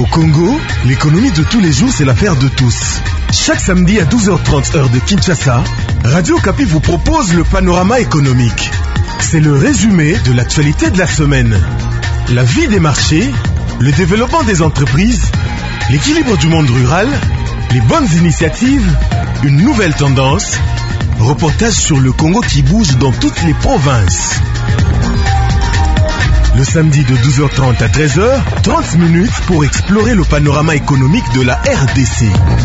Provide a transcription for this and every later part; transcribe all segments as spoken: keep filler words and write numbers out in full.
Au Congo, l'économie de tous les jours, c'est l'affaire de tous. Chaque samedi à douze heures trente heure de Kinshasa, Radio Okapi vous propose le panorama économique. C'est le résumé de l'actualité de la semaine. La vie des marchés, le développement des entreprises, l'équilibre du monde rural, les bonnes initiatives, une nouvelle tendance, reportage sur le Congo qui bouge dans toutes les provinces. Le samedi de douze heures trente à treize heures, trente minutes pour explorer le panorama économique de la R D C.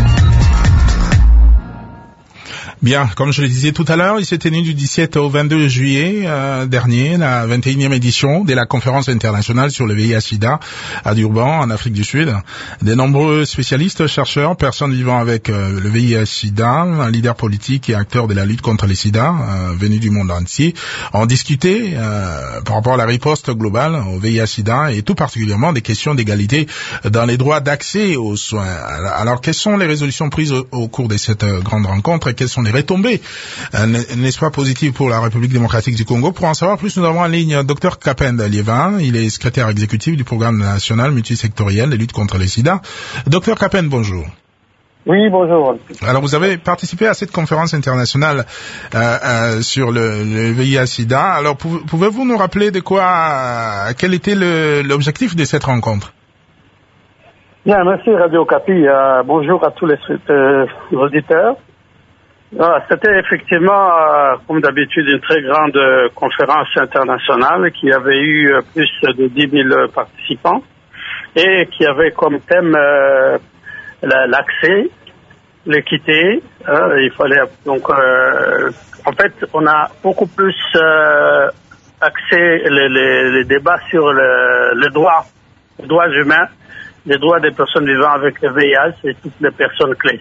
Bien, comme je le disais tout à l'heure, il s'est tenu du dix-sept au vingt-deux juillet euh, dernier, la vingt et unième édition de la conférence internationale sur le V I H-Sida à Durban, en Afrique du Sud. De nombreux spécialistes, chercheurs, personnes vivant avec euh, le V I H-Sida, leaders politiques et acteurs de la lutte contre les sida, euh, venus du monde entier, ont discuté euh, par rapport à la riposte globale au V I H-Sida et tout particulièrement des questions d'égalité dans les droits d'accès aux soins. Alors, quelles sont les résolutions prises au, au cours de cette euh, grande rencontre et quelles sont les retombées, euh, n'est-ce pas, positives pour la République démocratique du Congo? Pour en savoir plus, nous avons en ligne Dr Kapend Liévin. Il est secrétaire exécutif du programme national multisectoriel de lutte contre les sida. Dr Kapend, bonjour. Oui, bonjour. Alors, vous avez participé à cette conférence internationale euh, euh, sur le, le V I H-Sida. Alors, pou- pouvez-vous nous rappeler de quoi, euh, quel était le, l'objectif de cette rencontre? Bien, merci Radio Okapi. Euh, bonjour à tous les euh, auditeurs. Ah, c'était effectivement, euh, comme d'habitude, une très grande euh, conférence internationale qui avait eu euh, plus de dix mille participants et qui avait comme thème euh, la, l'accès, l'équité. Hein, il fallait donc, euh, en fait, on a beaucoup plus euh, axé les, les, les débats sur le, le droit, les droits humains, les droits des personnes vivant avec le V I H et toutes les personnes clés.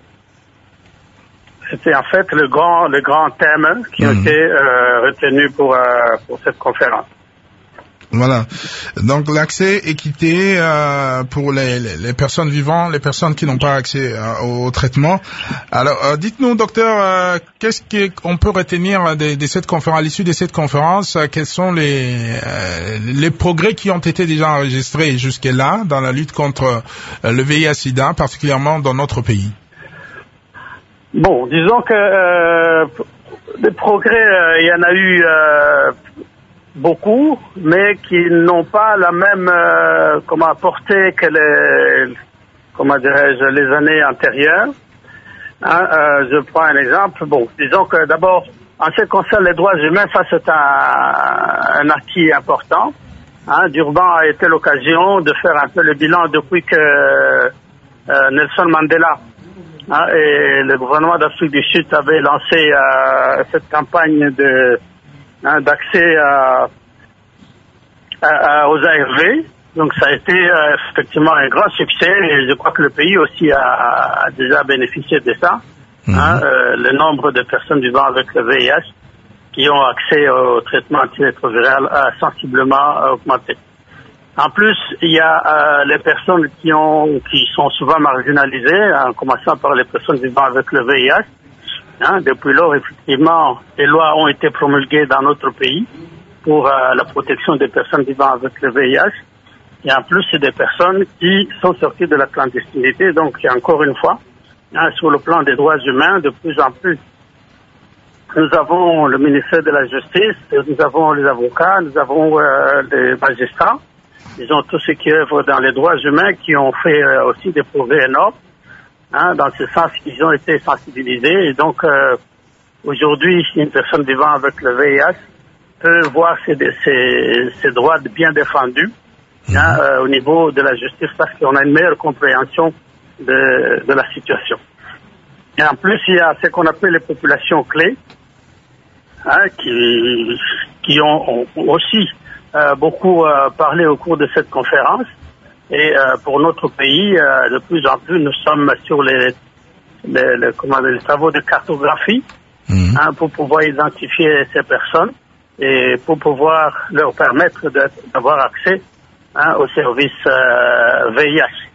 C'était en fait le grand, le grand thème qui mmh. a été euh, retenu pour, euh, pour cette conférence. Voilà. Donc l'accès, équité euh, pour les, les, les personnes vivantes, les personnes qui n'ont pas accès euh, au traitement. Alors, euh, dites-nous, docteur, euh, qu'est-ce qu'on peut retenir de, de cette conférence, à l'issue de cette conférence, euh, quels sont les, euh, les progrès qui ont été déjà enregistrés jusque-là dans la lutte contre euh, le V I H-Sida, particulièrement dans notre pays? Bon, disons que euh, des progrès, euh, il y en a eu euh, beaucoup, mais qui n'ont pas la même euh, comment portée que les, comment dirais-je, les années antérieures. Hein, euh, je prends un exemple. Bon, disons que d'abord, en ce qui concerne les droits humains, ça c'est un, un acquis important. Hein, Durban a été l'occasion de faire un peu le bilan depuis que euh, Nelson Mandela Hein, et le gouvernement d'Afrique du Sud avait lancé euh, cette campagne de hein, d'accès à, à, à, aux A R V. Donc ça a été euh, effectivement un grand succès et je crois que le pays aussi a, a déjà bénéficié de ça. Mmh. Hein, euh, le nombre de personnes vivant avec le V I H qui ont accès au traitement antirétroviral a sensiblement augmenté. En plus, il y a euh, les personnes qui ont, qui sont souvent marginalisées, en commençant par les personnes vivant avec le V I H. Hein, depuis lors, effectivement, des lois ont été promulguées dans notre pays pour euh, la protection des personnes vivant avec le V I H. Et en plus, c'est des personnes qui sont sorties de la clandestinité. Donc, encore une fois, hein, sur le plan des droits humains, de plus en plus, nous avons le ministère de la Justice, nous avons les avocats, nous avons euh, les magistrats. Ils ont tous ceux qui œuvrent dans les droits humains qui ont fait euh, aussi des progrès énormes. Hein, dans ce sens, ils ont été sensibilisés. Et donc, euh, aujourd'hui, une personne vivant avec le V I H peut voir ses, ses, ses droits bien défendus mmh. hein, euh, au niveau de la justice parce qu'on a une meilleure compréhension de, de la situation. Et en plus, il y a ce qu'on appelle les populations clés hein, qui, qui ont, ont aussi Euh, beaucoup euh, parlé au cours de cette conférence et euh, pour notre pays, euh, de plus en plus, nous sommes sur les, les, les, comment, les travaux de cartographie mmh. hein, pour pouvoir identifier ces personnes et pour pouvoir leur permettre de, d'avoir accès hein, aux services euh, V I H.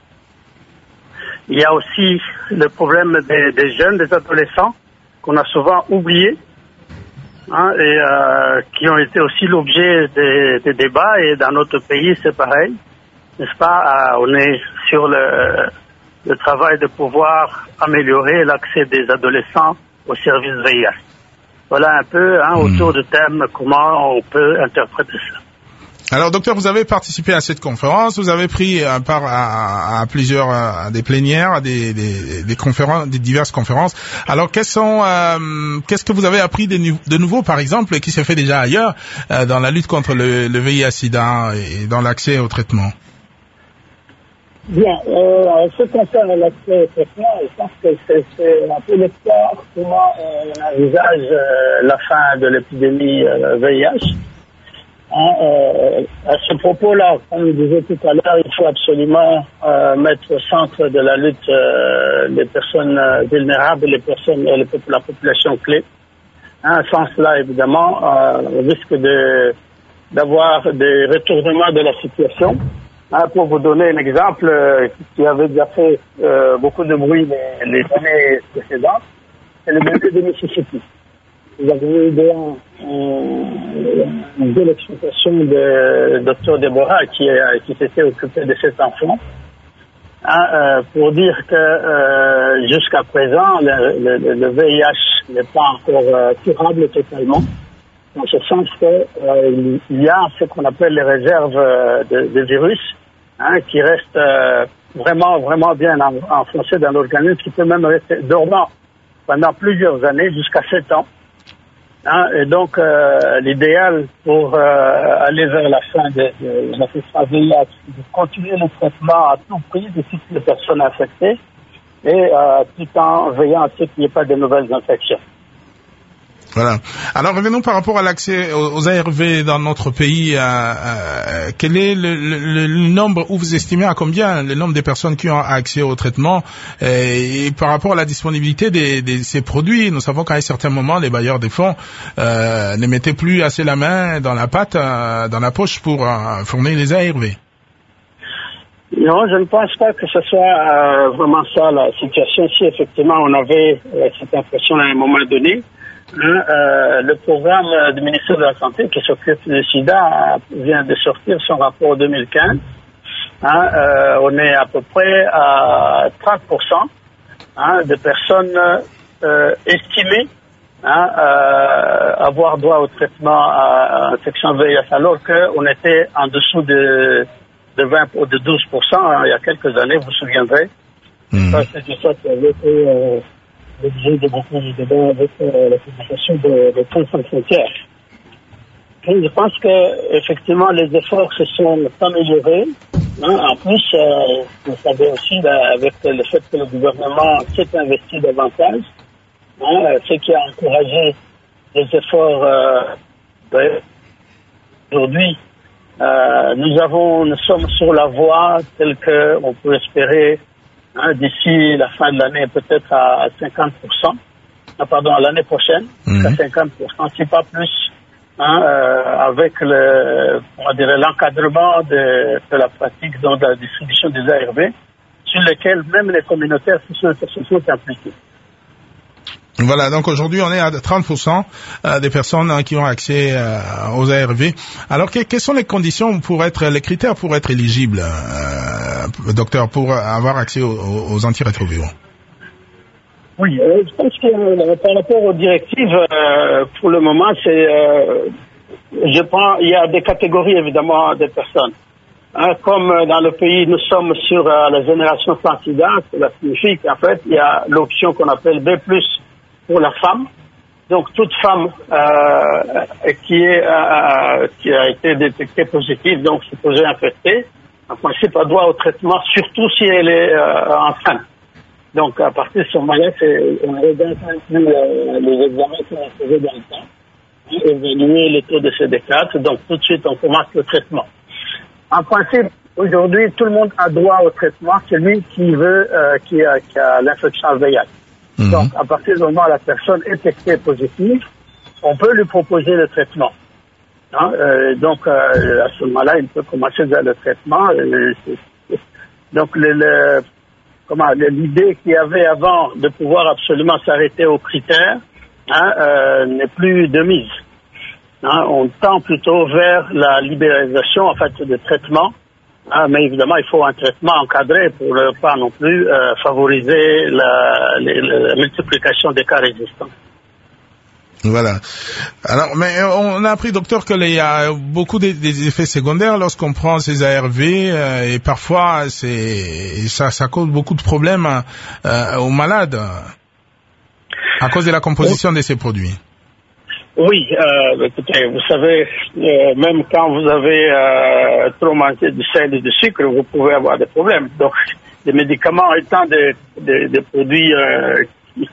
Il y a aussi le problème des, des jeunes, des adolescents qu'on a souvent oubliés. Hein, et euh, qui ont été aussi l'objet des, des débats et dans notre pays c'est pareil. n'est-ce pas, euh, on est sur le, le travail de pouvoir améliorer l'accès des adolescents au service V I H. Voilà un peu hein, mmh. autour du thème comment on peut interpréter ça. Alors, docteur, vous avez participé à cette conférence, vous avez pris euh, part à, à plusieurs à des plénières, à des, des, des conférences, des diverses conférences. Alors, quels sont, euh, qu'est-ce que vous avez appris de, de nouveau, par exemple, qui s'est fait déjà ailleurs euh, dans la lutte contre le, le V I H/SIDA et dans l'accès au traitement? Bien, euh, ce qui concerne l'accès au traitement, je pense que c'est, c'est un peu l'espoir comment on envisage euh, la fin de l'épidémie euh, V I H. Hein, euh, à ce propos-là, comme je disais tout à l'heure, il faut absolument euh, mettre au centre de la lutte euh, les personnes euh, vulnérables, les personnes, euh, les, la population clé. Hein, sans cela, évidemment, euh, on risque de d'avoir des retournements de la situation. Hein, pour vous donner un exemple euh, qui avait déjà fait euh, beaucoup de bruit les, les années précédentes, c'est le bébé de Mississippi. Vous avez eu bien une belle explication de docteur Deborah qui, qui s'était occupé de cet enfant, hein, euh, pour dire que euh, jusqu'à présent, le, le, le V I H n'est pas encore euh, curable totalement, dans ce sens qu'il euh, y a ce qu'on appelle les réserves de, de virus, hein, qui restent euh, vraiment, vraiment bien enfoncées dans l'organisme, qui peut même rester dormant pendant plusieurs années, jusqu'à sept ans. Hein, et donc, euh, l'idéal pour euh, aller vers la fin de, de, de la V I H, c'est de continuer le traitement à tout prix de toutes les personnes infectées et euh, tout en veillant à ce qu'il n'y ait pas de nouvelles infections. Voilà. Alors revenons par rapport à l'accès aux A R V dans notre pays. Euh, euh, quel est le, le, le nombre, ou vous estimez à combien le nombre de personnes qui ont accès au traitement, et, et par rapport à la disponibilité de ces produits? Nous savons qu'à un certain moment, les bailleurs des fonds euh, ne mettaient plus assez la main dans la pâte, euh, dans la poche pour euh, fournir les A R V. Non, je ne pense pas que ce soit euh, vraiment ça la situation. Si effectivement on avait euh, cette impression à un moment donné. Hein, euh, le programme du ministère de la Santé qui s'occupe du sida vient de sortir son rapport deux mille quinze. Hein, euh, on est à peu près à trente pour cent hein, de personnes euh, estimées hein, euh, avoir droit au traitement à infection V I H, alors qu'on était en dessous de, de vingt ou de douze pour cent hein, il y a quelques années, vous vous souviendrez. Mmh. Ça, c'est ça qui avait été euh, l'objet de beaucoup de débats avec euh, la publication de, de Médecins sans frontières. Et je pense que effectivement les efforts se sont améliorés. Hein. En plus, euh, vous savez aussi là, avec le fait que le gouvernement s'est investi davantage, hein, ce qui a encouragé les efforts. Euh, ouais. Aujourd'hui, euh, nous avons, nous sommes sur la voie telle que on peut espérer. Hein, d'ici la fin de l'année, peut-être à cinquante pour cent, ah, pardon, à l'année prochaine, mmh. à cinquante pour cent, si pas plus, hein, euh, avec le, on dirait, l'encadrement de, de la pratique donc, de la distribution des A R V, sur lesquels même les communautaires se sont, se sont impliqués. Voilà, donc aujourd'hui on est à trente pour cent des personnes qui ont accès aux A R V. Alors que, quelles sont les conditions pour être, les critères pour être éligible, euh, docteur, pour avoir accès aux, aux antirétroviraux? Oui, euh, je pense que euh, par rapport aux directives, euh, pour le moment, c'est, euh, je prends, il y a des catégories évidemment de personnes. Hein, comme dans le pays, nous sommes sur euh, la génération sans sida, cela signifie qu'en fait, il y a l'option qu'on appelle B plus, pour la femme. Donc toute femme euh, qui est euh, qui a été détectée positive, donc supposée infectée, en principe a droit au traitement, surtout si elle est euh, enceinte. Donc à partir de ce moment-là, on regarde euh, les examens qui ont été faits dans le temps, et évaluer les taux de C D quatre. Donc tout de suite on commence le traitement. En principe, aujourd'hui, tout le monde a droit au traitement, celui qui veut euh, qui a, qui a l'infection V I H. Donc, à partir du moment où la personne est testée positive, on peut lui proposer le traitement. Hein, euh, donc, euh, à ce moment-là, il peut commencer vers le traitement. Euh, donc, le, le, comment, l'idée qu'il y avait avant de pouvoir absolument s'arrêter aux critères hein, euh, n'est plus de mise. Hein, on tend plutôt vers la libéralisation en fait de traitement Hein, mais évidemment, il faut un traitement encadré pour ne pas non plus euh, favoriser la, la, la multiplication des cas résistants. Voilà. Alors, mais on a appris, docteur, qu'il y a beaucoup des, des effets secondaires lorsqu'on prend ces A R V euh, et parfois c'est ça, ça cause beaucoup de problèmes euh, aux malades à cause de la composition de ces produits. Oui, euh, écoutez, vous savez, euh, même quand vous avez euh, trop mangé du sel et du sucre, vous pouvez avoir des problèmes. Donc, les médicaments étant des, des, des produits euh,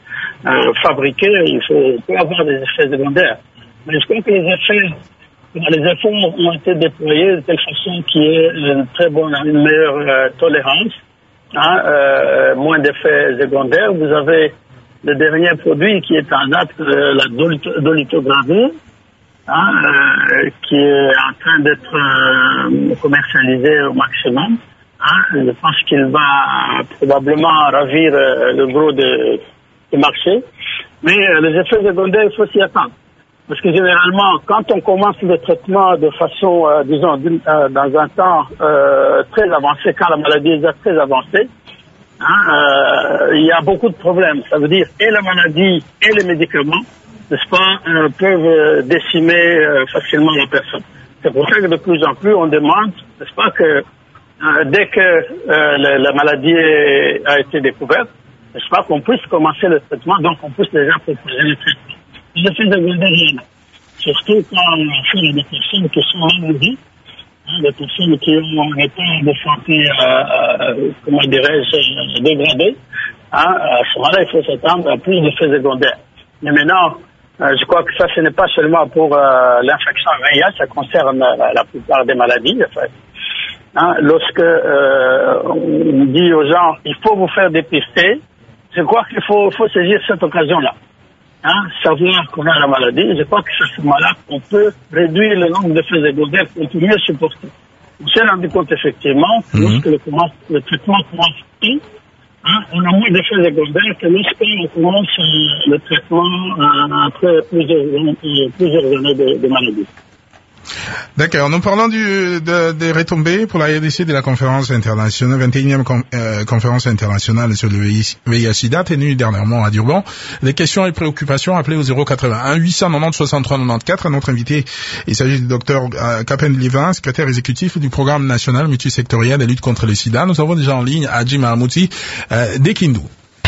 Euh, fabriqués, il faut, peut avoir des effets secondaires. Mais je crois que les effets, les effets ont été déployés de telle façon qu'il y ait une très bonne, une meilleure euh, tolérance, hein, euh, moins d'effets secondaires. Vous avez le dernier produit qui est en date, euh, la dolutegravir, hein, euh, qui est en train d'être euh, commercialisé au maximum. Hein. Je pense qu'il va probablement ravir euh, le gros de du marché, mais euh, les effets secondaires, il faut s'y attendre. Parce que généralement, quand on commence le traitement de façon, euh, disons, euh, dans un temps euh, très avancé, quand la maladie est déjà très avancée, hein, euh, il y a beaucoup de problèmes. Ça veut dire et la maladie et les médicaments, n'est-ce pas, euh, peuvent décimer euh, facilement la personne. C'est pour ça que de plus en plus, on demande, n'est-ce pas, que euh, dès que euh, la, la maladie est, a été découverte, n'est-ce pas, qu'on puisse commencer le traitement, donc on puisse déjà proposer le traitement. Les effets secondaires, surtout quand on fait des personnes qui sont maladies, hein, des personnes qui ont un état de santé, euh, euh, comment dirais-je, dégradé, hein, à ce moment-là, il faut s'attendre à plus d'effets secondaires. Mais maintenant, euh, je crois que ça, ce n'est pas seulement pour euh, l'infection V I H, ça concerne euh, la plupart des maladies, en fait. Hein, lorsque euh, on dit aux gens, il faut vous faire dépister, je crois qu'il faut, faut saisir cette occasion-là. Hein, savoir qu'on a la maladie, je crois que c'est à ce moment-là qu'on peut réduire le nombre d'effets secondaires qu'on peut mieux supporter. On s'est rendu compte effectivement que mm-hmm. lorsque le, commence, le traitement commence tôt, hein, on a moins d'effets secondaires que lorsqu'on commence euh, le traitement euh, après plusieurs, euh, plusieurs années de, de maladie. D'accord. Nous parlons du, de, des retombées pour la R D C de la conférence internationale, vingt et unième con, euh, conférence internationale sur le V I H sida tenue dernièrement à Durban. Les questions et préoccupations appelées au zéro quatre-vingt-un huit cent quatre-vingt-dix soixante-trois quatre-vingt-quatorze. Notre invité, il s'agit du docteur euh, Capen Livin, secrétaire exécutif du programme national multisectoriel de lutte contre le sida. Nous avons déjà en ligne Hadji Mahamouti euh, d'Ekindu.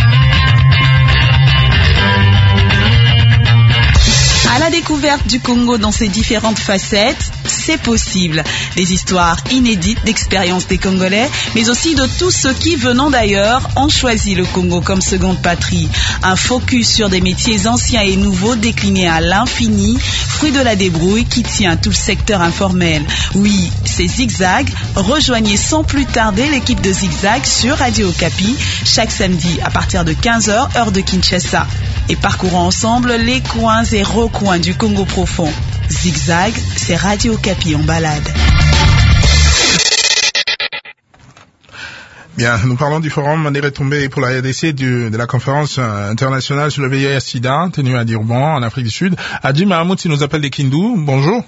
À la découverte du Congo dans ses différentes facettes, c'est possible. Des histoires inédites d'expériences des Congolais, mais aussi de tous ceux qui, venant d'ailleurs, ont choisi le Congo comme seconde patrie. Un focus sur des métiers anciens et nouveaux déclinés à l'infini, fruit de la débrouille qui tient tout le secteur informel. Oui, c'est Zigzag. Rejoignez sans plus tarder l'équipe de Zigzag sur Radio Okapi, chaque samedi à partir de quinze heures, heure de Kinshasa. Et parcourons ensemble les coins et recoins du Congo profond. Zigzag, c'est Radio Okapi en balade. Bien, nous parlons du forum des retombées pour la R D C du, de la conférence internationale sur le V I H sida tenue à Durban, en Afrique du Sud. Hadji Mahamouti nous appelle d'Ekindu. Bonjour.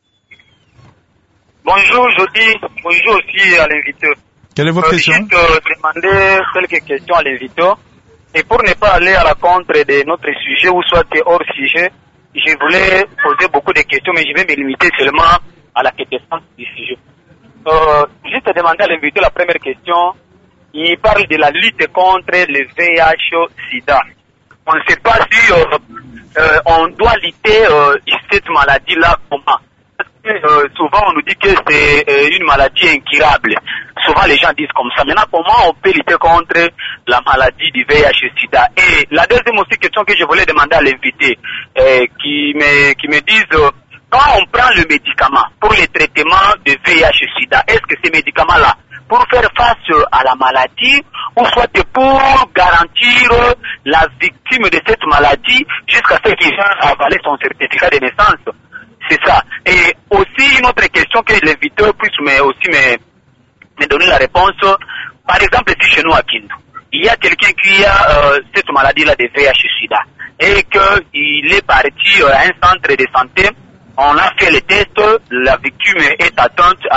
Bonjour, Jody. Bonjour aussi à l'invité. Quelle est votre euh, question? Je vais te demander quelques questions à l'invité. Et pour ne pas aller à la contre de notre sujet ou soit hors sujet, je voulais poser beaucoup de questions, mais je vais me limiter seulement à la question du sujet. Euh, juste demander à l'invité la première question. Il parle de la lutte contre le V I H sida. On ne sait pas si euh, euh, on doit lutter euh, cette maladie-là comment. Euh, souvent on nous dit que c'est euh, une maladie incurable. Souvent les gens disent comme ça. Maintenant, comment on peut lutter contre la maladie du V I H sida? Et la deuxième aussi question que je voulais demander à l'invité, euh, qui me qui me disent euh, quand on prend le médicament pour le traitement de V I H sida, est-ce que ces médicaments-là pour faire face à la maladie ou soit pour garantir la victime de cette maladie jusqu'à ce qu'il ait avalé son certificat de naissance? C'est ça. Et aussi une autre question que l'invité puisse mais aussi me, me donner la réponse. Par exemple, si chez nous à Kindu, il y a quelqu'un qui a euh, cette maladie-là de V I H sida et qu'il est parti euh, à un centre de santé, on a fait les tests, la victime est atteinte avec cette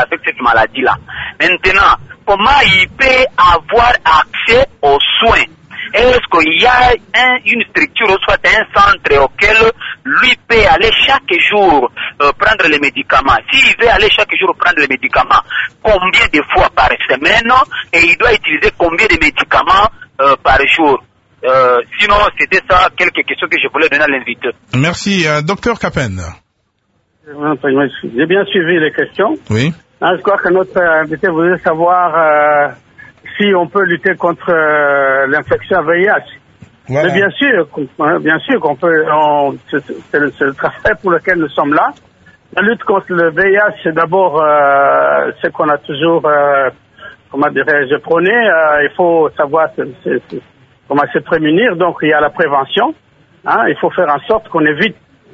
maladie-là. Maintenant, comment il peut avoir accès aux soins? Est-ce qu'il y a un, une structure ou soit un centre auquel lui peut aller chaque jour euh, prendre les médicaments? S'il veut aller chaque jour prendre les médicaments, combien de fois par semaine et il doit utiliser combien de médicaments euh, par jour? Euh, sinon, c'était ça quelques questions que je voulais donner à l'invité. Merci. Euh, Docteur Capen. J'ai bien suivi les questions. Oui. Hein, je crois que notre invité voulait savoir euh, si on peut lutter contre euh, l'infection V I H. Voilà. Mais bien sûr, bien sûr qu'on peut. On, c'est, c'est, le, c'est le travail pour lequel nous sommes là. La lutte contre le V I H, c'est d'abord euh, ce qu'on a toujours, euh, comment dirais-je, prôné. Euh, il faut savoir c'est, c'est, c'est, comment se prémunir. Donc il y a la prévention. Hein, il faut faire en sorte qu'on évite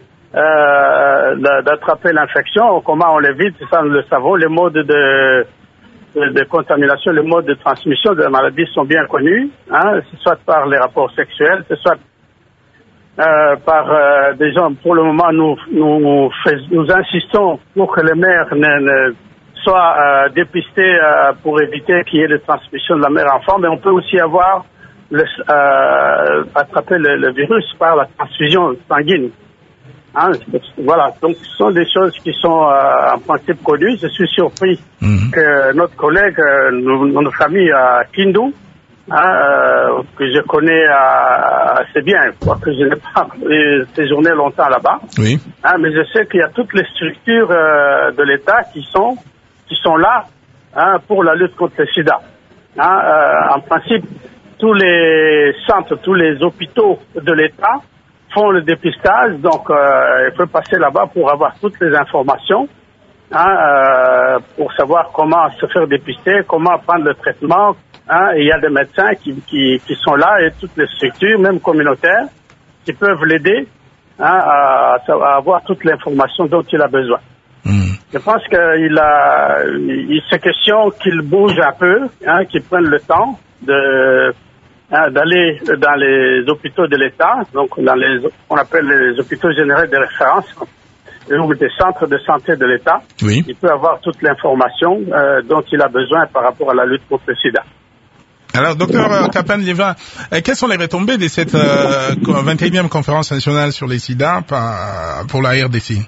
euh, d'attraper l'infection. Comment on l'évite, ça nous le savons. Les modes de De, de contamination, les modes de transmission de la maladie sont bien connus, hein, soit par les rapports sexuels, soit euh, par euh, des gens. Pour le moment, nous nous, nous, fais, nous insistons pour que les mères ne, ne soient euh, dépistées euh, pour éviter qu'il y ait de transmission de la mère-enfant, mais on peut aussi avoir le, euh, attraper le, le virus par la transfusion sanguine. Hein, voilà, donc ce sont des choses qui sont euh, en principe connues. Je suis surpris mmh. que notre collègue, euh, notre famille à Kindu, hein, euh, que je connais euh, assez bien, quoique je n'ai pas séjourné longtemps là-bas, oui. hein, mais je sais qu'il y a toutes les structures euh, de l'État qui sont qui sont là hein, pour la lutte contre le sida. Hein, euh, en principe, tous les centres, tous les hôpitaux de l'État font le dépistage, donc euh, il faut passer là-bas pour avoir toutes les informations, hein, euh, pour savoir comment se faire dépister, comment prendre le traitement. Hein, et il y a des médecins qui, qui, qui sont là et toutes les structures, même communautaires, qui peuvent l'aider hein, à, à avoir toute l'information dont il a besoin. Mmh. Je pense qu'il a, il c'est question qu'il bouge un peu, hein, qu'il prenne le temps de d'aller dans les hôpitaux de l'État, donc dans les on appelle les hôpitaux généraux de référence, ou des centres de santé de l'État. Oui. Il peut avoir toute l'information euh, dont il a besoin par rapport à la lutte contre le sida. Alors, docteur Capen-Lévin, euh, quelles sont les retombées de cette euh, vingt et unième conférence nationale sur les sida par, pour la R D C?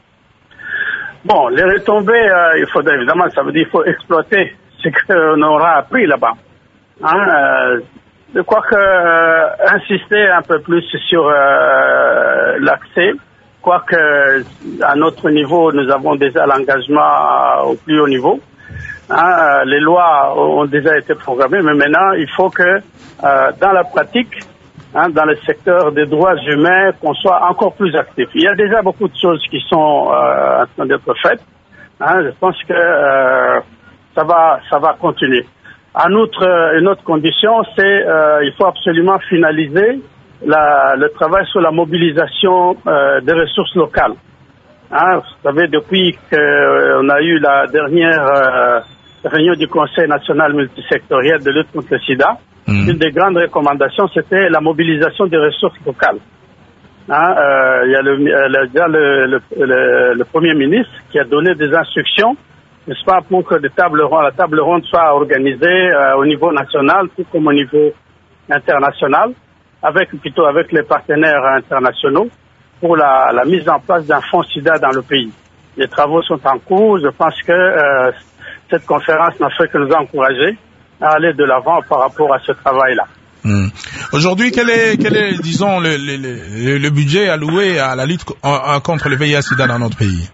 Bon, les retombées, euh, il faudrait évidemment, ça veut dire qu'il faut exploiter ce qu'on aura appris là-bas. Hein, euh, Je crois que euh, insister un peu plus sur euh, l'accès, quoique à notre niveau, nous avons déjà l'engagement au plus haut niveau. Hein, les lois ont déjà été programmées, mais maintenant, il faut que euh, dans la pratique, hein, dans le secteur des droits humains, qu'on soit encore plus actif. Il y a déjà beaucoup de choses qui sont euh, en train d'être faites. Hein, je pense que euh, ça va, ça va continuer. En outre, une autre condition, c'est euh, il faut absolument finaliser la, le travail sur la mobilisation euh, des ressources locales. Hein, vous savez, depuis qu'on euh, a eu la dernière euh, réunion du Conseil national multisectoriel de lutte contre le sida, mmh. une des grandes recommandations, c'était la mobilisation des ressources locales. Hein, euh, il y a le, le, le, le, le, le Premier ministre qui a donné des instructions, n'est-ce pas, pour que des tables rondes, la table ronde soit organisée euh, au niveau national, tout comme au niveau international, avec plutôt avec les partenaires internationaux, pour la, la mise en place d'un fonds sida dans le pays. Les travaux sont en cours. Je pense que euh, cette conférence n'a fait que nous encourager à aller de l'avant par rapport à ce travail-là. Mmh. Aujourd'hui, quel est, quel est, disons, le, le, le, le budget alloué à la lutte contre le V I H/SIDA dans notre pays?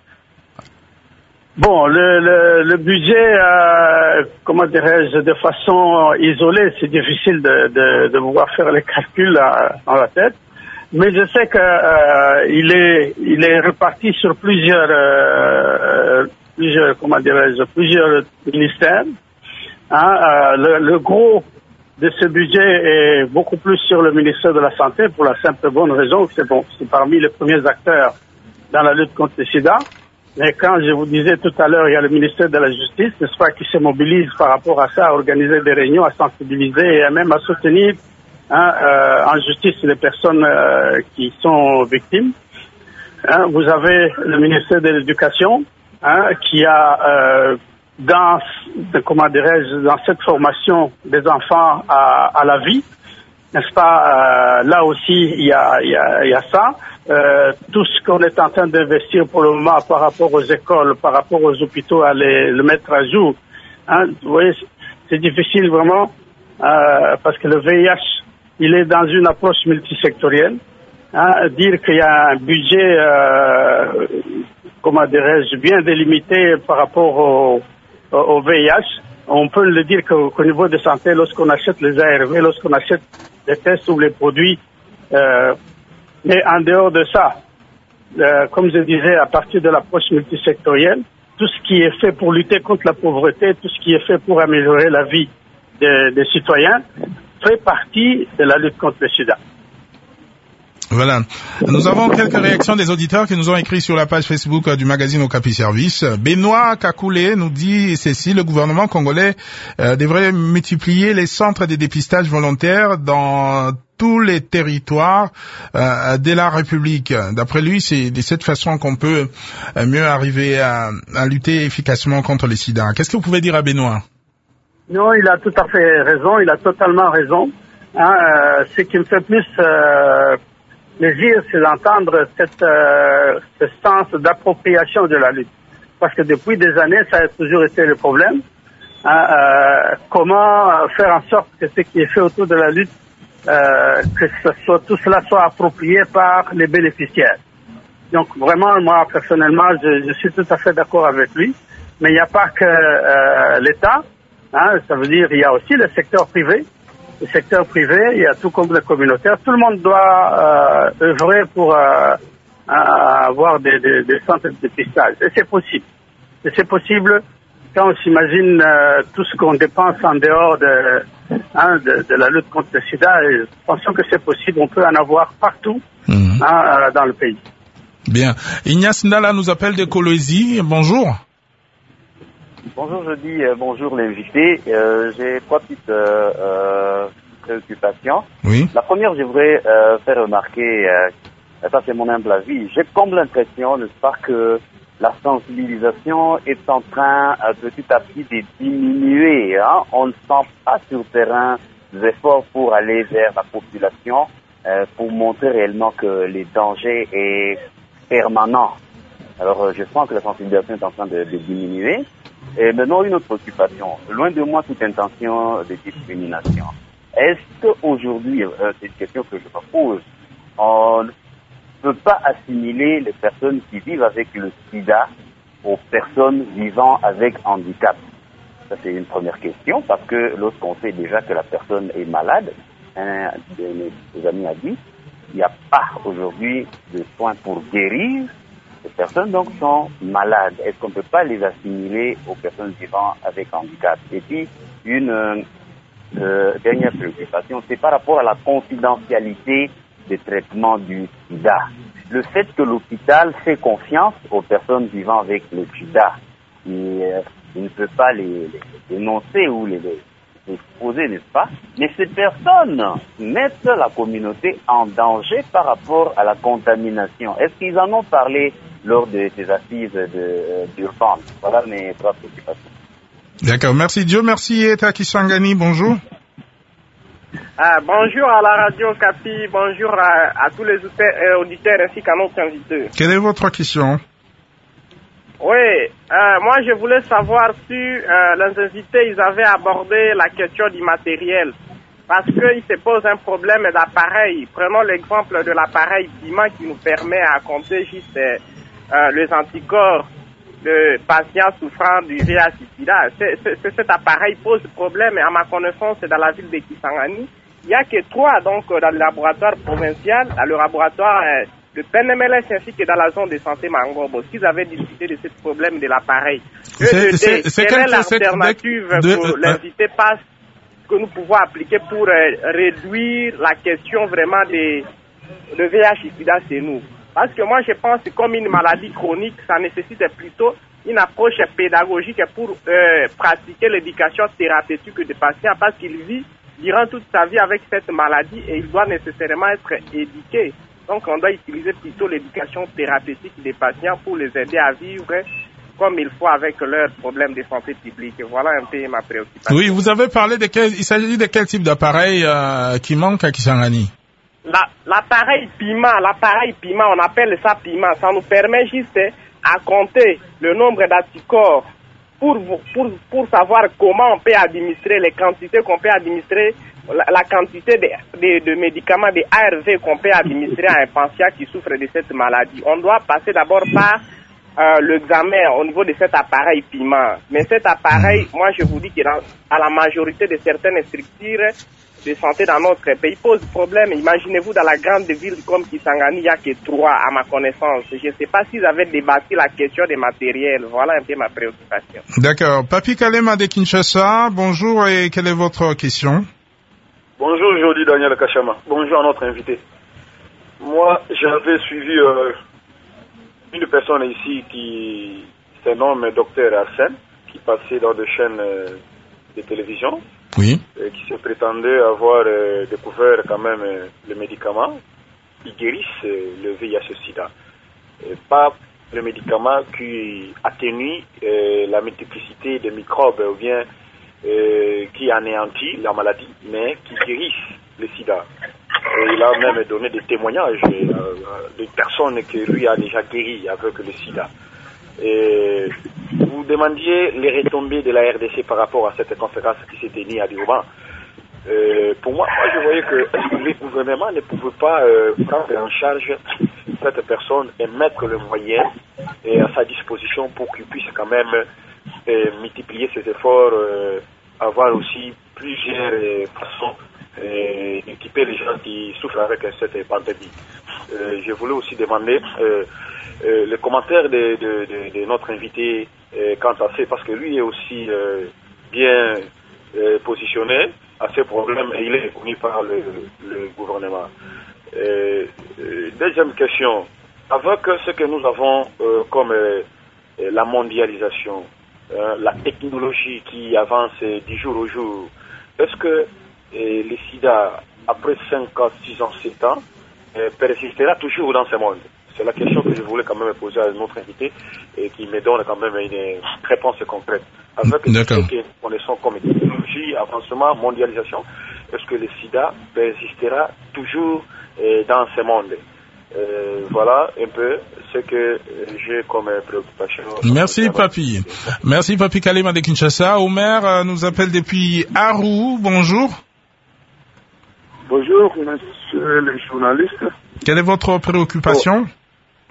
Bon, le, le, le budget, euh, comment dirais-je, de façon isolée, c'est difficile de, de, de pouvoir faire les calculs dans la tête. Mais je sais que euh, il est, il est réparti sur plusieurs, euh, plusieurs, comment dirais-je, plusieurs ministères. Hein, euh, le, le gros de ce budget est beaucoup plus sur le ministère de la Santé pour la simple et bonne raison que c'est bon, c'est parmi les premiers acteurs dans la lutte contre le sida. Mais quand je vous disais tout à l'heure, il y a le ministère de la Justice, n'est-ce pas, qui se mobilise par rapport à ça, à organiser des réunions, à sensibiliser et même à soutenir hein, euh, en justice les personnes euh, qui sont victimes. Hein, vous avez le ministère de l'Éducation hein, qui a euh, dans, comment dirais-je, dans cette formation des enfants à, à la vie, n'est-ce pas? euh, Là aussi, il y a, il y a, il y a ça. Euh, tout ce qu'on est en train d'investir pour le moment par rapport aux écoles, par rapport aux hôpitaux, à les, le mettre à jour. Hein, vous voyez, c'est difficile vraiment euh, parce que le V I H, il est dans une approche multisectorielle. Hein, dire qu'il y a un budget, euh, comment dirais-je, bien délimité par rapport au, au, au V I H, on peut le dire qu'au, qu'au niveau de santé, lorsqu'on achète les A R V, lorsqu'on achète les tests ou les produits, euh, mais en dehors de ça, euh, comme je disais, à partir de l'approche multisectorielle, tout ce qui est fait pour lutter contre la pauvreté, tout ce qui est fait pour améliorer la vie des, des citoyens, fait partie de la lutte contre le sida. Voilà. Nous avons quelques réactions des auditeurs qui nous ont écrit sur la page Facebook du magazine Okapi Service. Benoît Kakoulé nous dit ceci: le gouvernement congolais euh, devrait multiplier les centres de dépistage volontaires dans tous les territoires euh, de la République. D'après lui, c'est de cette façon qu'on peut euh, mieux arriver à, à lutter efficacement contre le sida. Qu'est-ce que vous pouvez dire à Benoît? Non, il a tout à fait raison, il a totalement raison. Hein, euh, ce qui me fait plus euh, plaisir, c'est d'entendre cette, euh, ce sens d'appropriation de la lutte. Parce que depuis des années, ça a toujours été le problème. Hein, euh, comment faire en sorte que ce qui est fait autour de la lutte, euh, que ce soit, tout cela soit approprié par les bénéficiaires. Donc vraiment, moi, personnellement, je, je suis tout à fait d'accord avec lui. Mais il n'y a pas que euh, l'État. Hein, ça veut dire il y a aussi le secteur privé. Le secteur privé, il y a tout comme le communautaire. Tout le monde doit euh, œuvrer pour euh, avoir des, des, des centres de dépistage. Et c'est possible. Et c'est possible quand on s'imagine euh, tout ce qu'on dépense en dehors de, hein, de, de la lutte contre le sida. Et pensons que c'est possible. On peut en avoir partout mmh. hein, dans le pays. Bien. Ignace Ndala nous appelle de Kolwezi. Bonjour. Bonjour, je dis euh, bonjour l'invité. Euh, j'ai trois petites euh, euh, préoccupations. Oui. La première, je voudrais euh, faire remarquer, euh, ça c'est mon humble avis, j'ai comme l'impression, n'est-ce pas, que la sensibilisation est en train euh, petit à petit de diminuer. Hein. On ne sent pas sur le terrain des efforts pour aller vers la population, euh, pour montrer réellement que les dangers est permanent. Alors euh, je sens que la sensibilisation est en train de, de diminuer. Et maintenant, une autre préoccupation. Loin de moi toute intention de discrimination. Est-ce qu'aujourd'hui, euh, c'est une question que je me pose, on ne peut pas assimiler les personnes qui vivent avec le sida aux personnes vivant avec handicap? Ça, c'est une première question, parce que lorsqu'on sait déjà que la personne est malade, un de mes amis a dit, il n'y a pas aujourd'hui de soins pour guérir. Les personnes donc sont malades. Est-ce qu'on ne peut pas les assimiler aux personnes vivant avec handicap? Et puis, une euh, dernière préoccupation, c'est par rapport à la confidentialité des traitements du sida. Le fait que l'hôpital fait confiance aux personnes vivant avec le sida, il, euh, il ne peut pas les, les dénoncer ou les, les exposer, n'est-ce pas? Mais ces personnes mettent la communauté en danger par rapport à la contamination. Est-ce qu'ils en ont parlé lors de ces assises de, d'urgence? Voilà mes trois préoccupations. D'accord, merci Dieu, merci Eta Kisangani, bonjour. Ah, bonjour à la radio Capi, bonjour à, à tous les auditeurs, auditeurs ainsi qu'à notre invité. Quelle est votre question? Oui, euh, moi je voulais savoir si euh, les invités ils avaient abordé la question du matériel. Parce qu'il se pose un problème d'appareil. Prenons l'exemple de l'appareil Pima qui nous permet à compter juste euh, les anticorps de patients souffrant du V I H sida. C'est, c'est, cet appareil pose problème et à ma connaissance, c'est dans la ville de Kisangani. Il n'y a que trois donc dans le laboratoire provincial, dans le laboratoire euh, de P N M L S ainsi que dans la zone de santé Mangobo. S'ils avaient discuté de ce problème de l'appareil, c'est, c'est, c'est quelle est quelque, l'alternative de, pour euh, l'invité passe que nous pouvons appliquer pour euh, réduire la question vraiment de, de V I H sida chez nous? Parce que moi je pense que comme une maladie chronique, ça nécessite plutôt une approche pédagogique pour euh, pratiquer l'éducation thérapeutique des patients parce qu'il vit durant toute sa vie avec cette maladie et il doit nécessairement être éduqué. Donc on doit utiliser plutôt l'éducation thérapeutique des patients pour les aider à vivre comme il faut avec leurs problèmes de santé publique. Voilà un peu ma préoccupation. Oui, vous avez parlé de quel, il s'agit de quel type d'appareil euh, qui manque à Kisangani? La, l'appareil piment, l'appareil piment, on appelle ça piment. Ça nous permet juste à compter le nombre d'anticorps pour, pour, pour savoir comment on peut administrer les quantités qu'on peut administrer, la, la quantité de, de, de médicaments, de A R V qu'on peut administrer à un patient qui souffre de cette maladie. On doit passer d'abord par euh, l'examen au niveau de cet appareil piment. Mais cet appareil, moi je vous dis que dans, à la majorité de certaines structures de santé dans notre pays pose problème. Imaginez-vous dans la grande ville comme Kisangani, il n'y a que trois à ma connaissance. Je ne sais pas s'ils avaient débattu la question des matériels. Voilà un peu ma préoccupation. D'accord. Papi Kalema de Kinshasa, bonjour et quelle est votre question? Bonjour, Jody Daniel Kachama. Bonjour à notre invité. Moi, j'avais suivi euh, une personne ici qui se nomme Docteur Arsène, qui passait dans des chaînes euh, de télévision. Oui. Et qui se prétendait avoir euh, découvert quand même euh, les médicaments qui guérissent euh, le V I H-Sida. Et pas le médicament qui atténue euh, la multiplicité des microbes ou bien euh, qui anéantit la maladie, mais qui guérissent le sida. Et il a même donné des témoignages euh, de personnes que lui a déjà guéri avec le sida. Et vous demandiez les retombées de la R D C par rapport à cette conférence qui s'est tenue à Durban. Euh, pour moi, moi, je voyais que le gouvernement ne pouvait pas euh, prendre en charge cette personne et mettre le moyen et à sa disposition pour qu'il puisse quand même euh, multiplier ses efforts, euh, avoir aussi plusieurs euh, façons euh, d'équiper les gens qui souffrent avec cette pandémie. Euh, je voulais aussi demander euh, euh, le commentaire de, de, de, de notre invité euh, quant à ça, parce que lui est aussi euh, bien euh, positionné à ces problèmes et il est reconnu par le, le gouvernement. Euh, euh, deuxième question, avec ce que nous avons euh, comme euh, la mondialisation, euh, la technologie qui avance du jour au jour, est-ce que euh, le sida, après cinq ans, six ans, sept ans, euh, persistera toujours dans ce monde? C'est la question que je voulais quand même poser à notre invité et qui me donne quand même une réponse concrète. Avec ce que nous connaissons comme technologie, avancement, mondialisation, est-ce que le sida persistera toujours euh, dans ce monde? Euh, voilà un peu ce que j'ai comme préoccupation. Merci Papi. Merci Papi Kalema de Kinshasa. Omer euh, nous appelle depuis Arou. Bonjour. Bonjour, monsieur le journaliste. Quelle est votre préoccupation? Oh.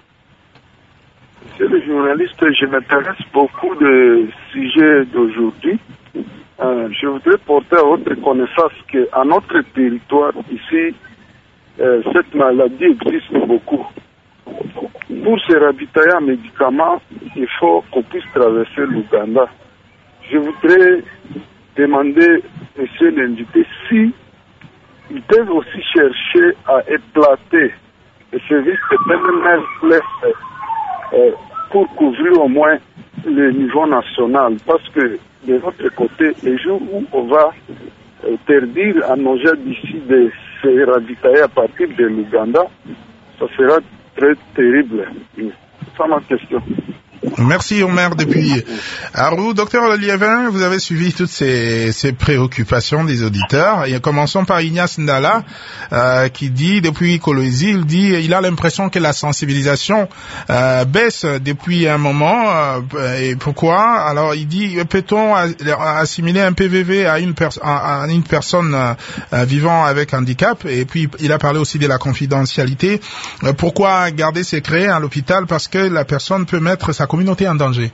Monsieur le journaliste, je m'intéresse beaucoup des sujets d'aujourd'hui. Euh, je voudrais porter à votre connaissance qu'à notre territoire, ici, euh, cette maladie existe beaucoup. Pour se ravitailler en médicaments, il faut qu'on puisse traverser l'Ouganda. Je voudrais demander, monsieur l'invité, si ils peuvent aussi chercher à éclater les services de P M L euh, pour couvrir au moins le niveau national. Parce que de notre côté, les jours où on va interdire à nos gens d'ici de se ravitailler à partir de l'Ouganda, ça sera très terrible. C'est ma question. Merci Omer depuis Arou. Docteur Liévin, vous avez suivi toutes ces, ces préoccupations des auditeurs. Et commençons par Ignace Ndala euh, qui dit, depuis Kolwezi, il dit il a l'impression que la sensibilisation euh, baisse depuis un moment. Euh, et pourquoi? Alors il dit, peut-on assimiler un P V V à une, pers- à une personne euh, vivant avec handicap? Et puis il a parlé aussi de la confidentialité. Euh, pourquoi garder secret à l'hôpital? Parce que la personne peut mettre sa communauté en danger.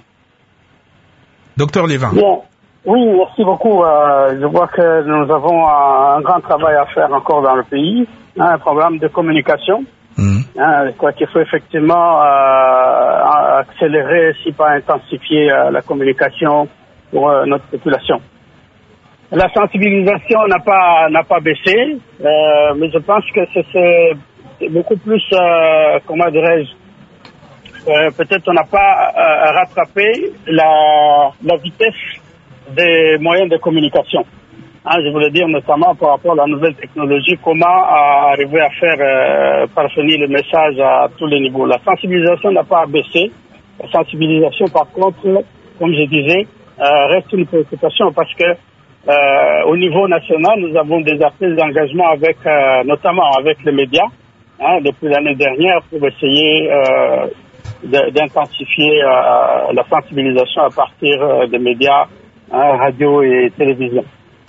Docteur Lévin. Bien. Oui, merci beaucoup. Euh, je vois que nous avons un, un grand travail à faire encore dans le pays, hein, un programme de communication. Mmh. Hein, quoi qu'il faut effectivement euh, accélérer, si pas intensifier euh, la communication pour euh, notre population. La sensibilisation n'a pas n'a pas baissé, euh, mais je pense que c'est, c'est beaucoup plus, euh, comment dirais-je, Euh, peut-être on n'a pas euh, rattrapé la, la vitesse des moyens de communication. Hein, je voulais dire notamment par rapport à la nouvelle technologie, comment arriver à faire euh, parvenir le message à tous les niveaux. La sensibilisation n'a pas baissé, La sensibilisation, par contre, comme je disais, euh, reste une préoccupation parce que euh, au niveau national, nous avons déjà pris des engagements avec, euh, notamment avec les médias, hein, depuis l'année dernière, pour essayer euh, de, d'intensifier euh, la sensibilisation à partir euh, des médias, hein, radio et télévision.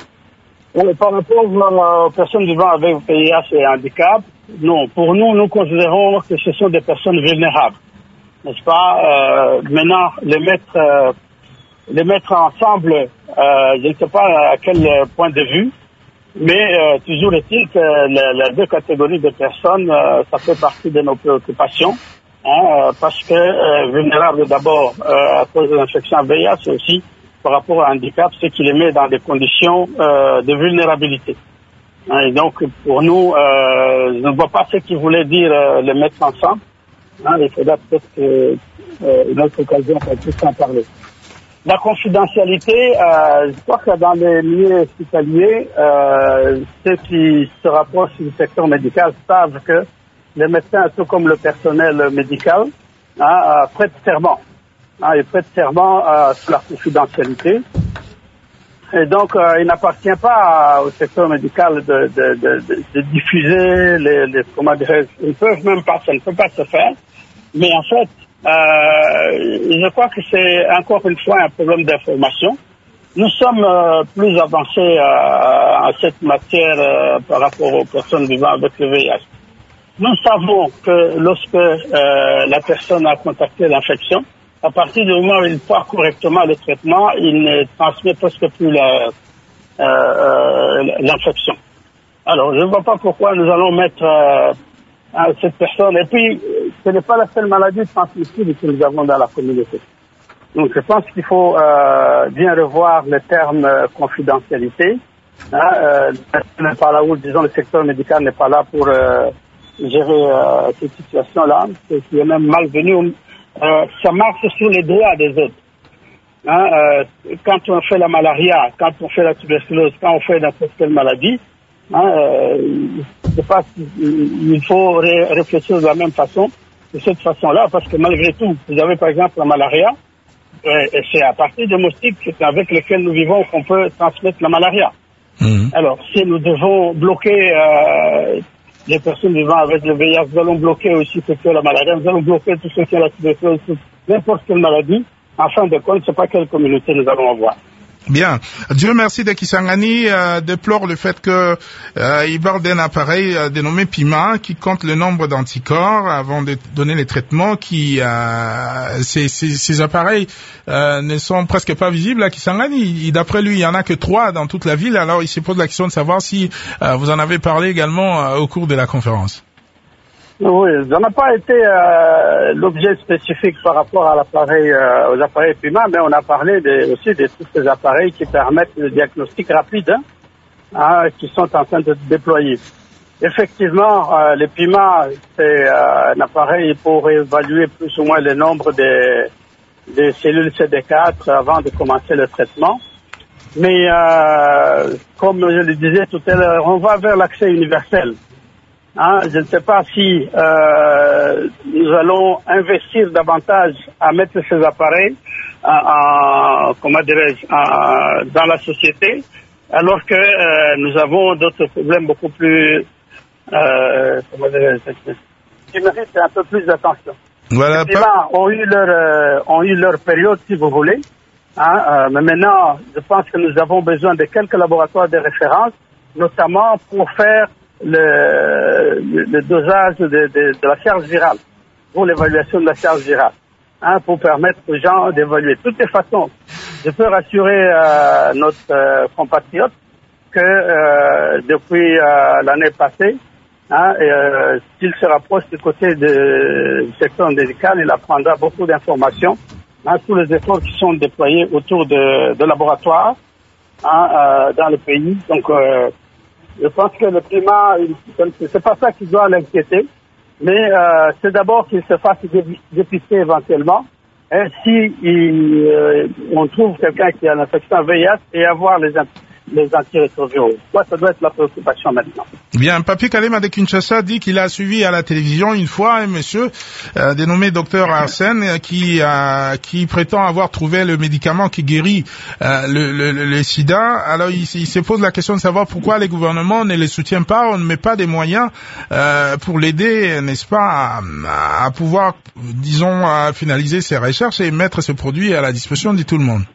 Et par rapport aux personnes vivant avec V I H et handicap, non, pour nous, nous considérons que ce sont des personnes vulnérables, n'est-ce pas? Euh, maintenant, les mettre, euh, les mettre ensemble, euh, je ne sais pas à quel point de vue, mais euh, toujours est-il que les, les deux catégories de personnes, euh, ça fait partie de nos préoccupations, hein, euh, parce que euh, vulnérables d'abord euh, à cause de l'infection V I H, aussi par rapport à handicap, ce qui les met dans des conditions euh, de vulnérabilité. Et donc, pour nous, euh, je ne vois pas ce qu'il voulait dire euh, les mettre ensemble. Hein, il faudra peut-être euh, une autre occasion qu'on puisse en parler. La confidentialité, euh, je crois que dans les milieux hospitaliers, euh, ceux qui se rapprochent du secteur médical savent que les médecins, tout comme le personnel médical, hein, euh, prêtent serment. Hein, ils prêtent serment euh, sur la confidentialité. Et donc, euh, il n'appartient pas au secteur médical de, de, de, de, de diffuser les, les comment dirais-je, ils ne peuvent même pas, ça ne peut pas se faire. Mais en fait, euh, je crois que c'est encore une fois un problème d'information. Nous sommes euh, plus avancés euh, en cette matière euh, par rapport aux personnes vivant avec le V I H. Nous savons que lorsque euh, la personne a contacté l'infection, à partir du moment où il fait correctement le traitement, il ne transmet presque plus la, euh, euh, l'infection. Alors, je ne vois pas pourquoi nous allons mettre euh, cette personne. Et puis, ce n'est pas la seule maladie transmissible que nous avons dans la communauté. Donc, je pense qu'il faut euh, bien revoir le terme euh, confidentialité. Hein, euh, n'est pas là où, disons, le secteur médical n'est pas là pour euh, gérer euh, cette situation-là, ce qui est même malvenu. Euh, ça marche sur les droits des autres. Hein, euh, quand on fait la malaria, quand on fait la tuberculose, quand on fait n'importe quelle maladie, hein, euh, je sais pas si, il faut ré- réfléchir de la même façon, de cette façon-là, parce que malgré tout, vous avez par exemple la malaria, euh, et c'est à partir des moustiques avec lesquels nous vivons qu'on peut transmettre la malaria. Mmh. Alors, si nous devons bloquer euh, les personnes vivant avec le V I H, nous allons bloquer aussi ceux qui ont la maladie, nous allons bloquer tous ceux qui ont la tuberculose, n'importe quelle maladie. En fin de compte, je ne sais pas quelle communauté nous allons avoir. Bien. Dieu merci de Kisangani euh, déplore le fait que euh, il parle d'un appareil euh, dénommé PIMA qui compte le nombre d'anticorps avant de donner les traitements. Qui euh, ces, ces, ces appareils euh, ne sont presque pas visibles à Kisangani. D'après lui, il y en a que trois dans toute la ville. Alors, il se pose la question de savoir si euh, vous en avez parlé également euh, au cours de la conférence. Oui, ça n'a pas été euh, l'objet spécifique par rapport à l'appareil, euh, aux appareils PIMA, mais on a parlé de, aussi de tous ces appareils qui permettent le diagnostic rapide, hein, hein, qui sont en train de se déployer. Effectivement, euh, le PIMA, c'est euh, un appareil pour évaluer plus ou moins le nombre des, des cellules C D quatre avant de commencer le traitement. Mais euh, comme je le disais tout à l'heure, on va vers l'accès universel. Hein, je ne sais pas si euh, nous allons investir davantage à mettre ces appareils en, en, comment dirais-je, en, dans la société, alors que euh, nous avons d'autres problèmes beaucoup plus, euh, comment dirais-je, qui méritent un peu plus d'attention. Voilà. Les pas... ont eu leur, euh, ont eu leur période, si vous voulez. Hein, euh, mais maintenant, je pense que nous avons besoin de quelques laboratoires de référence, notamment pour faire Le, le, le dosage de, de, de la charge virale, pour l'évaluation de la charge virale, hein, pour permettre aux gens d'évaluer. De toutes les façons, je peux rassurer euh, notre euh, compatriote que euh, depuis euh, l'année passée, hein, et, euh, s'il se rapproche du côté de, du secteur médical, il apprendra beaucoup d'informations, hein, tous les efforts qui sont déployés autour de, de laboratoires, hein, euh, dans le pays. Donc, euh, je pense que le climat, c'est pas ça qui doit l'inquiéter, mais euh, c'est d'abord qu'il se fasse dépister éventuellement. Et si il, euh, on trouve quelqu'un qui a l'infection V I H et avoir les, les antirétroviraux. Quoi, ça doit être la préoccupation maintenant. Bien, Papi Kalema de Kinshasa dit qu'il a suivi à la télévision une fois un monsieur euh, dénommé docteur Arsène qui euh, qui prétend avoir trouvé le médicament qui guérit euh, le, le, le, le sida. Alors il, il se pose la question de savoir pourquoi les gouvernements ne les soutiennent pas, on ne met pas des moyens euh, pour l'aider, n'est-ce pas, à, à pouvoir, disons, à finaliser ses recherches et mettre ce produit à la disposition de tout le monde.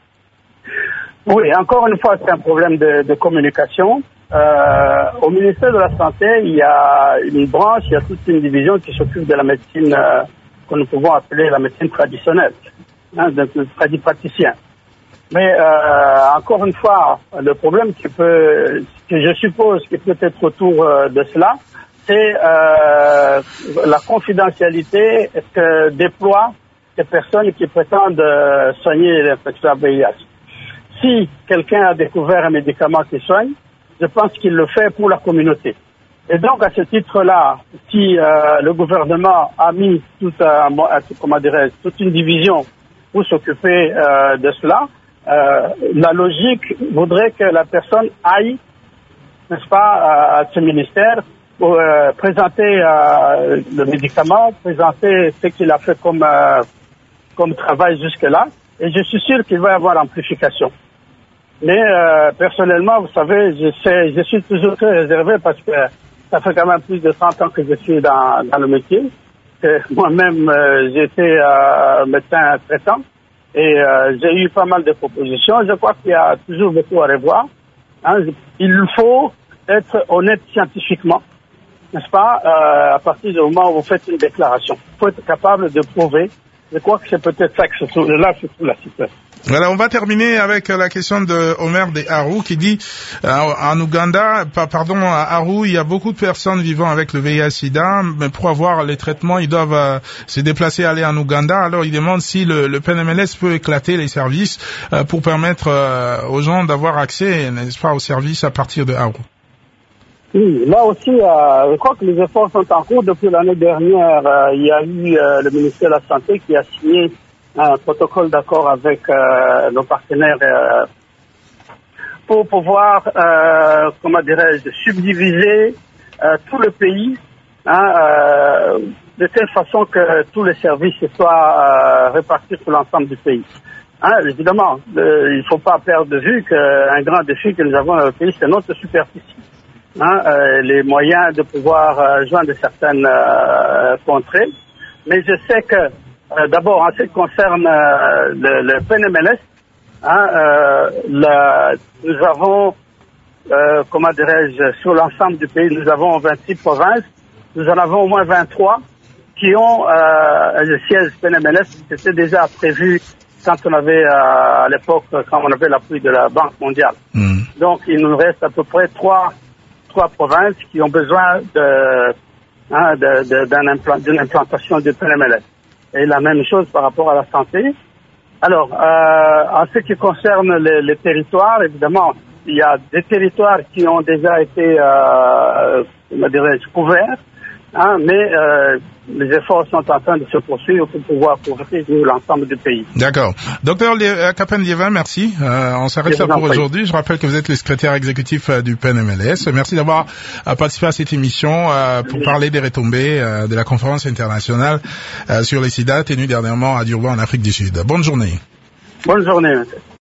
Oui, encore une fois, c'est un problème de, de communication. Euh, au ministère de la Santé, il y a une branche, il y a toute une division qui s'occupe de la médecine euh, que nous pouvons appeler la médecine traditionnelle, hein, de, de tradipraticien. Mais euh, encore une fois, le problème qui peut, que je suppose qui peut être autour euh, de cela, c'est euh, la confidentialité que déploient ces personnes qui prétendent euh, soigner l'infection à V I H. Si quelqu'un a découvert un médicament qui soigne, je pense qu'il le fait pour la communauté. Et donc, à ce titre-là, si euh, le gouvernement a mis toute, euh, comment dirais-je, toute une division pour s'occuper euh, de cela, euh, la logique voudrait que la personne aille, n'est-ce pas, à ce ministère pour euh, présenter euh, le médicament, présenter ce qu'il a fait comme, euh, comme travail jusque-là, et je suis sûr qu'il va y avoir amplification. Mais euh, personnellement, vous savez, je, sais, je suis toujours très réservé parce que ça fait quand même plus de trente ans que je suis dans, dans le métier. Que moi-même, euh, j'étais euh, médecin traitant et euh, j'ai eu pas mal de propositions. Je crois qu'il y a toujours beaucoup à revoir. Hein. Il faut être honnête scientifiquement, n'est-ce pas, euh, à partir du moment où vous faites une déclaration. Il faut être capable de prouver. Je crois que c'est peut-être ça que se trouve là, se trouve la situation. Voilà, on va terminer avec la question de Omer de Aru qui dit euh, en Ouganda, pardon, à Aru, il y a beaucoup de personnes vivant avec le V I H sida, mais pour avoir les traitements, ils doivent euh, se déplacer, aller en Ouganda. Alors, il demande si le, le P N M L S peut éclater les services euh, pour permettre euh, aux gens d'avoir accès, n'est-ce pas, aux services à partir de Aru. Oui, là aussi, euh, je crois que les efforts sont en cours. Depuis l'année dernière, euh, il y a eu euh, le ministère de la Santé qui a signé un protocole d'accord avec euh, nos partenaires euh, pour pouvoir, euh, comment dirais-je, subdiviser euh, tout le pays, hein, euh, de telle façon que tous les services soient euh, répartis sur l'ensemble du pays. Hein, évidemment, euh, il ne faut pas perdre de vue qu'un grand défi que nous avons dans le pays, c'est notre superficie. Hein, euh, les moyens de pouvoir euh, joindre certaines euh, contrées. Mais je sais que, euh, d'abord, en ce qui concerne euh, le, le P N M L S, hein, euh, la, nous avons, euh, comment dirais-je, sur l'ensemble du pays, nous avons vingt-six provinces, nous en avons au moins vingt-trois qui ont euh, le siège P N M L S. C'était déjà prévu quand on avait, euh, à l'époque, quand on avait l'appui de la Banque mondiale. Mmh. Donc, il nous reste à peu près trois trois provinces qui ont besoin de, hein, de, de, d'un implant, d'une implantation du P N M L S. Et la même chose par rapport à la santé. Alors, euh, en ce qui concerne les, les territoires, évidemment, il y a des territoires qui ont déjà été, euh, comment dirais-je, couverts, hein, mais euh, les efforts sont en train de se poursuivre pour pouvoir couvrir l'ensemble du pays. D'accord. Docteur Capen Liévin, merci. Euh, on s'arrête là pour aujourd'hui. Je rappelle que vous êtes le secrétaire exécutif du P N M L S. Merci d'avoir participé à cette émission euh, pour parler des retombées euh, de la conférence internationale euh, sur les sida tenue dernièrement à Durban en Afrique du Sud. Bonne journée. Bonne journée, monsieur.